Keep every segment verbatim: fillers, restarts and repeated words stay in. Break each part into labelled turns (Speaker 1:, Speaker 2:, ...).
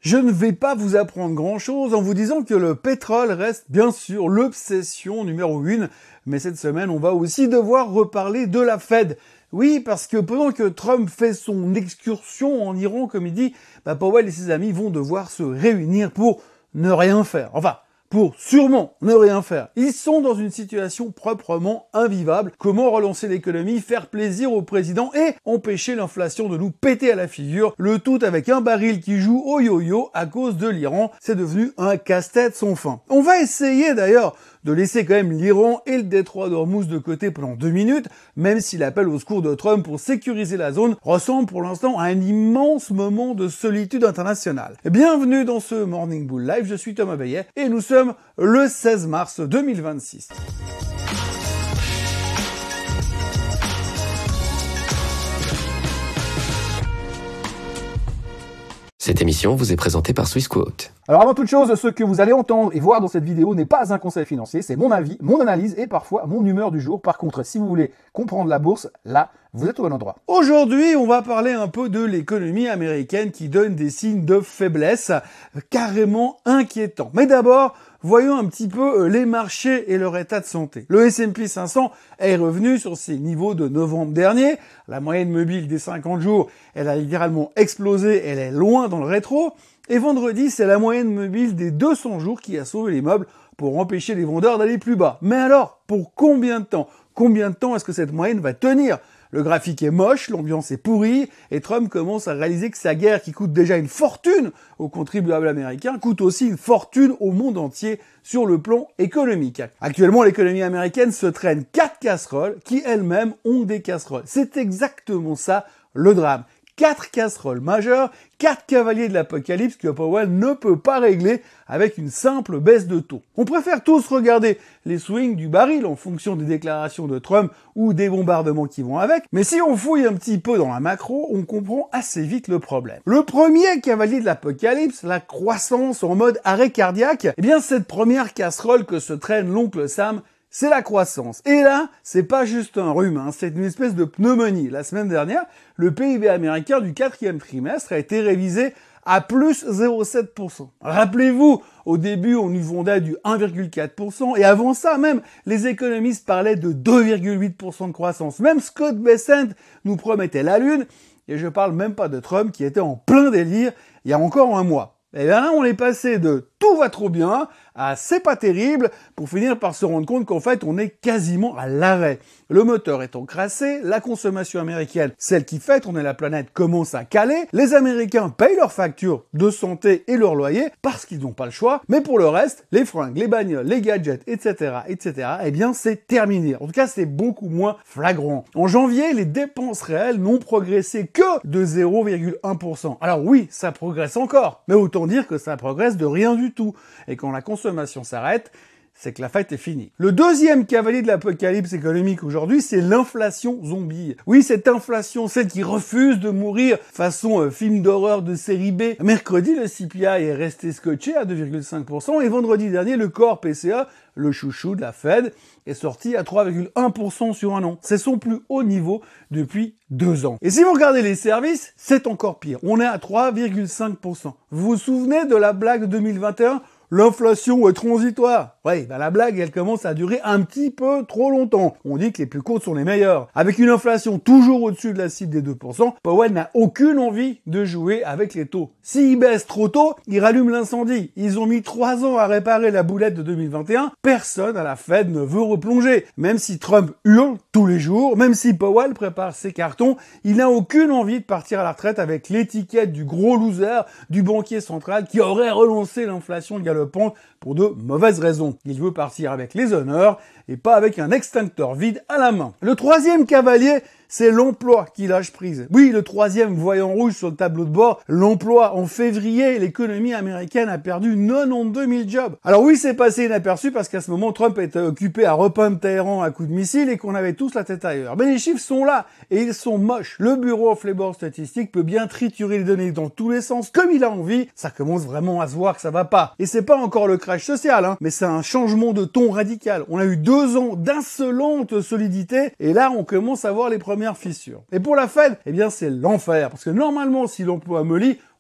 Speaker 1: Je ne vais pas vous apprendre grand-chose en vous disant que le pétrole reste bien sûr l'obsession numéro une, mais cette semaine, on va aussi devoir reparler de la Fed. Oui, parce que pendant que Trump fait son excursion en Iran, comme il dit, bah Powell et ses amis vont devoir se réunir pour ne rien faire. Enfin, pour sûrement ne rien faire. Ils sont dans une situation proprement invivable. Comment relancer l'économie, faire plaisir au président et empêcher l'inflation de nous péter à la figure, le tout avec un baril qui joue au yo-yo à cause de l'Iran. C'est devenu un casse-tête sans fin. On va essayer d'ailleurs de laisser quand même l'Iran et le détroit d'Ormuz de côté pendant deux minutes, même si l'appel au secours de Trump pour sécuriser la zone ressemble pour l'instant à un immense moment de solitude internationale. Bienvenue dans ce Morning Bull Live, je suis Thomas Bayet et nous sommes le seize mars deux mille vingt-six.
Speaker 2: Cette émission vous est présentée par Swissquote.
Speaker 3: Alors avant toute chose, ce que vous allez entendre et voir dans cette vidéo n'est pas un conseil financier, c'est mon avis, mon analyse et parfois mon humeur du jour. Par contre, si vous voulez comprendre la bourse, là, vous êtes au bon endroit.
Speaker 1: Aujourd'hui, on va parler un peu de l'économie américaine qui donne des signes de faiblesse carrément inquiétants. Mais d'abord, voyons un petit peu les marchés et leur état de santé. Le S and P cinq cents est revenu sur ses niveaux de novembre dernier. La moyenne mobile des cinquante jours, elle a littéralement explosé, elle est loin dans le rétro. Et vendredi, c'est la moyenne mobile des deux cents jours qui a sauvé les meubles pour empêcher les vendeurs d'aller plus bas. Mais alors, pour combien de temps? Combien de temps est-ce que cette moyenne va tenir? Le graphique est moche, l'ambiance est pourrie, et Trump commence à réaliser que sa guerre, qui coûte déjà une fortune aux contribuables américains, coûte aussi une fortune au monde entier sur le plan économique. Actuellement, l'économie américaine se traîne quatre casseroles qui elles-mêmes ont des casseroles. C'est exactement ça le drame. Quatre casseroles majeures, quatre cavaliers de l'apocalypse que Powell ne peut pas régler avec une simple baisse de taux. On préfère tous regarder les swings du baril en fonction des déclarations de Trump ou des bombardements qui vont avec, mais si on fouille un petit peu dans la macro, on comprend assez vite le problème. Le premier cavalier de l'apocalypse, la croissance en mode arrêt cardiaque, eh bien cette première casserole que se traîne l'oncle Sam, c'est la croissance. Et là, c'est pas juste un rhume, hein, c'est une espèce de pneumonie. La semaine dernière, le P I B américain du quatrième trimestre a été révisé à plus zéro virgule sept pour cent. Rappelez-vous, au début, on nous vendait du un virgule quatre pour cent, et avant ça même, les économistes parlaient de deux virgule huit pour cent de croissance. Même Scott Bessent nous promettait la lune, et je parle même pas de Trump qui était en plein délire il y a encore un mois. Et bien là, on est passé de tout va trop bien à c'est pas terrible pour finir par se rendre compte qu'en fait, on est quasiment à l'arrêt. Le moteur est encrassé, la consommation américaine, celle qui fait tourner la planète, commence à caler. Les Américains payent leurs factures de santé et leur loyer parce qu'ils n'ont pas le choix. Mais pour le reste, les fringues, les bagnoles, les gadgets, et cetera, et cetera, eh bien, c'est terminé. En tout cas, c'est beaucoup moins flagrant. En janvier, les dépenses réelles n'ont progressé que de zéro virgule un pour cent. Alors oui, ça progresse encore, mais autant dire que ça progresse de rien du tout. Et quand la consommation s'arrête, c'est que la fête est finie. Le deuxième cavalier de l'apocalypse économique aujourd'hui, c'est l'inflation zombie. Oui, cette inflation, celle qui refuse de mourir façon euh, film d'horreur de série B. Mercredi, le C P I est resté scotché à deux virgule cinq pour cent et vendredi dernier, le core P C E, le chouchou de la Fed, est sorti à trois virgule un pour cent sur un an. C'est son plus haut niveau depuis deux ans. Et si vous regardez les services, c'est encore pire. On est à trois virgule cinq pour cent. Vous vous souvenez de la blague de deux mille vingt et un? L'inflation est transitoire. Oui, ben la blague, elle commence à durer un petit peu trop longtemps. On dit que les plus courtes sont les meilleures. Avec une inflation toujours au-dessus de la cible des deux pour cent, Powell n'a aucune envie de jouer avec les taux. S'ils baissent trop tôt, ils rallument l'incendie. Ils ont mis trois ans à réparer la boulette de deux mille vingt et un. Personne à la Fed ne veut replonger. Même si Trump hurle tous les jours, même si Powell prépare ses cartons, il n'a aucune envie de partir à la retraite avec l'étiquette du gros loser du banquier central qui aurait relancé l'inflation galopante pour de mauvaises raisons. Il veut partir avec les honneurs et pas avec un extincteur vide à la main. Le troisième cavalier, c'est l'emploi qui lâche prise. Oui, le troisième voyant rouge sur le tableau de bord, l'emploi. En février, l'économie américaine a perdu quatre-vingt-douze mille jobs. Alors oui, c'est passé inaperçu parce qu'à ce moment, Trump était occupé à repeindre Téhéran à coups de missiles et qu'on avait tous la tête ailleurs. Mais les chiffres sont là et ils sont moches. Le Bureau of Labor Statistics peut bien triturer les données dans tous les sens comme il a envie. Ça commence vraiment à se voir que ça va pas. Et c'est pas encore le crash social, hein, mais c'est un changement de ton radical. On a eu deux ans d'insolente solidité et là, on commence à voir les premières fissures. Et pour la Fed, eh bien, c'est l'enfer. Parce que normalement, si l'emploi mollit,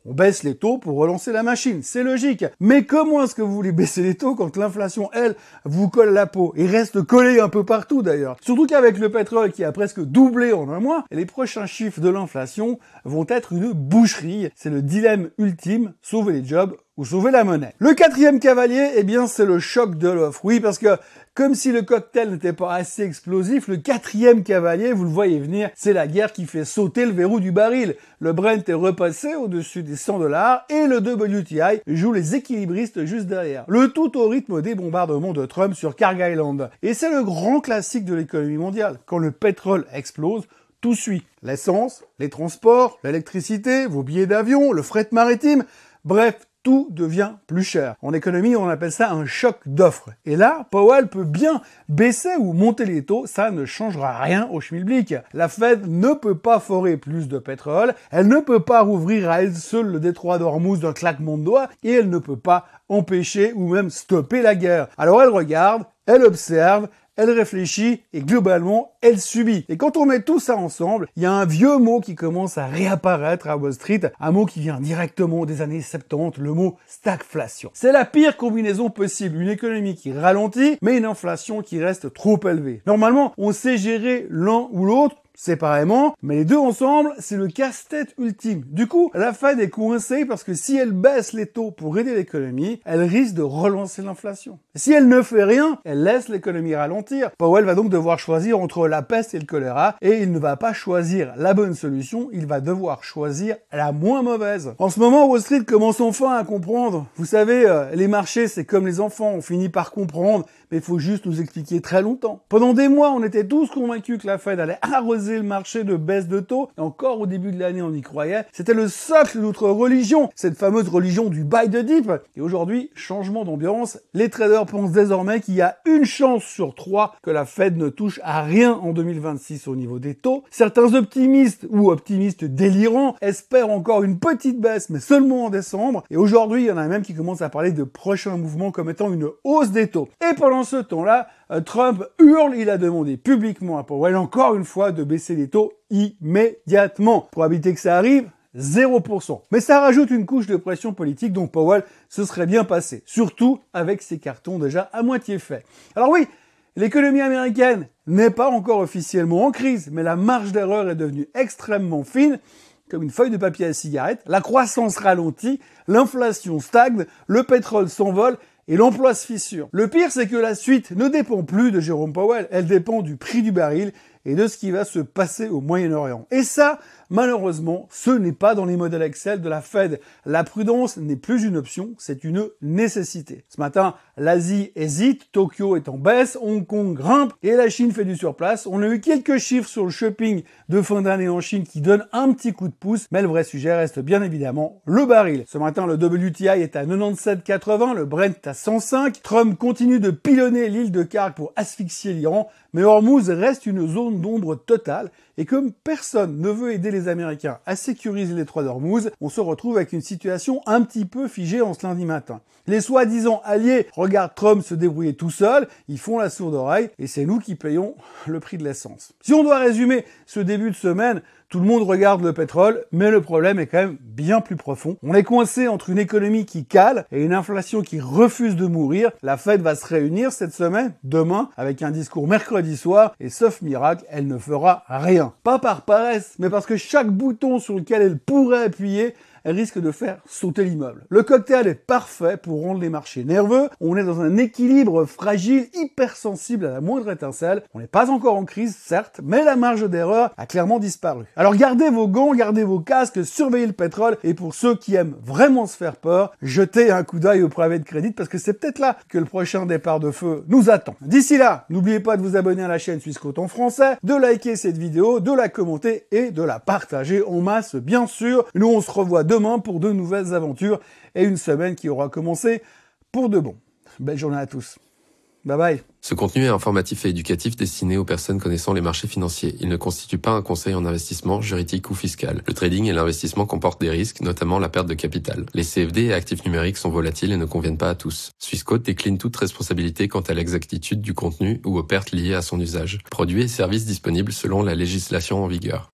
Speaker 1: On baisse les taux pour relancer la machine, c'est logique. Mais comment est-ce que vous voulez baisser les taux quand l'inflation, elle, vous colle la peau et reste collée un peu partout d'ailleurs? Surtout qu'avec le pétrole qui a presque doublé en un mois, les prochains chiffres de l'inflation vont être une boucherie. C'est le dilemme ultime, sauver les jobs ou sauver la monnaie. Le quatrième cavalier, eh bien, c'est le choc de l'offre. Oui, parce que comme si le cocktail n'était pas assez explosif, le quatrième cavalier, vous le voyez venir, c'est la guerre qui fait sauter le verrou du baril. Le Brent est repassé au-dessus des cent dollars et le W T I joue les équilibristes juste derrière. Le tout au rythme des bombardements de Trump sur Carg Island. Et c'est le grand classique de l'économie mondiale. Quand le pétrole explose, tout suit. L'essence, les transports, l'électricité, vos billets d'avion, le fret maritime, bref, tout devient plus cher. En économie, on appelle ça un choc d'offres. Et là, Powell peut bien baisser ou monter les taux, ça ne changera rien au schmilblick. La Fed ne peut pas forer plus de pétrole, elle ne peut pas rouvrir à elle seule le détroit d'Ormuz d'un claquement de doigts, et elle ne peut pas empêcher ou même stopper la guerre. Alors elle regarde, elle observe, elle réfléchit et globalement, elle subit. Et quand on met tout ça ensemble, il y a un vieux mot qui commence à réapparaître à Wall Street, un mot qui vient directement des années soixante-dix, le mot stagflation. C'est la pire combinaison possible, une économie qui ralentit, mais une inflation qui reste trop élevée. Normalement, on sait gérer l'un ou l'autre séparément, mais les deux ensemble, c'est le casse-tête ultime. Du coup, la Fed est coincée parce que si elle baisse les taux pour aider l'économie, elle risque de relancer l'inflation. Si elle ne fait rien, elle laisse l'économie ralentir. Powell va donc devoir choisir entre la peste et le choléra, et il ne va pas choisir la bonne solution, il va devoir choisir la moins mauvaise. En ce moment, Wall Street commence enfin à comprendre. Vous savez, euh, les marchés, c'est comme les enfants, on finit par comprendre, mais il faut juste nous expliquer très longtemps. Pendant des mois, on était tous convaincus que la Fed allait arroser le marché de baisse de taux, et encore au début de l'année on y croyait, c'était le socle de notre religion, cette fameuse religion du buy the dip. Et aujourd'hui, changement d'ambiance, les traders pensent désormais qu'il y a une chance sur trois que la Fed ne touche à rien en deux mille vingt-six au niveau des taux. Certains optimistes ou optimistes délirants espèrent encore une petite baisse, mais seulement en décembre, et aujourd'hui il y en a même qui commencent à parler de prochains mouvements comme étant une hausse des taux. Et pendant ce temps-là, Trump hurle, il a demandé publiquement à Powell encore une fois de baisser les taux immédiatement. Probabilité que ça arrive, zéro pour cent. Mais ça rajoute une couche de pression politique dont Powell se serait bien passé, surtout avec ses cartons déjà à moitié faits. Alors oui, l'économie américaine n'est pas encore officiellement en crise, mais la marge d'erreur est devenue extrêmement fine, comme une feuille de papier à cigarette, la croissance ralentit, l'inflation stagne, le pétrole s'envole, et l'emploi se fissure. Le pire, c'est que la suite ne dépend plus de Jérôme Powell, elle dépend du prix du baril et de ce qui va se passer au Moyen-Orient. Et ça, malheureusement, ce n'est pas dans les modèles Excel de la Fed. La prudence n'est plus une option, c'est une nécessité. Ce matin, l'Asie hésite, Tokyo est en baisse, Hong Kong grimpe et la Chine fait du surplace. On a eu quelques chiffres sur le shopping de fin d'année en Chine qui donnent un petit coup de pouce, mais le vrai sujet reste bien évidemment le baril. Ce matin, le W T I est à quatre-vingt-dix-sept virgule quatre-vingts, le Brent est à cent cinq. Trump continue de pilonner l'île de Carg pour asphyxier l'Iran, mais Hormuz reste une zone d'ombre totale. Et comme personne ne veut aider les Américains à sécuriser les détroit d'Ormuz, on se retrouve avec une situation un petit peu figée en ce lundi matin. Les soi-disant alliés regardent Trump se débrouiller tout seul, ils font la sourde oreille, et c'est nous qui payons le prix de l'essence. Si on doit résumer ce début de semaine, tout le monde regarde le pétrole, mais le problème est quand même bien plus profond. On est coincé entre une économie qui cale et une inflation qui refuse de mourir. La Fed va se réunir cette semaine, demain, avec un discours mercredi soir, et sauf miracle, elle ne fera rien. Pas par paresse, mais parce que chaque bouton sur lequel elle pourrait appuyer, elle risque de faire sauter l'immeuble. Le cocktail est parfait pour rendre les marchés nerveux. On est dans un équilibre fragile, hypersensible à la moindre étincelle. On n'est pas encore en crise, certes, mais la marge d'erreur a clairement disparu. Alors gardez vos gants, gardez vos casques, surveillez le pétrole, et pour ceux qui aiment vraiment se faire peur, jetez un coup d'œil au private credit parce que c'est peut-être là que le prochain départ de feu nous attend. D'ici là, n'oubliez pas de vous abonner à la chaîne Swissquote en français, de liker cette vidéo, de la commenter et de la partager en masse, bien sûr. Nous, on se revoit demain demain pour de nouvelles aventures et une semaine qui aura commencé pour de bon. Belle journée à tous. Bye bye.
Speaker 2: Ce contenu est informatif et éducatif destiné aux personnes connaissant les marchés financiers. Il ne constitue pas un conseil en investissement, juridique ou fiscal. Le trading et l'investissement comportent des risques, notamment la perte de capital. Les C F D et actifs numériques sont volatiles et ne conviennent pas à tous. Swissquote décline toute responsabilité quant à l'exactitude du contenu ou aux pertes liées à son usage. Produits et services disponibles selon la législation en vigueur.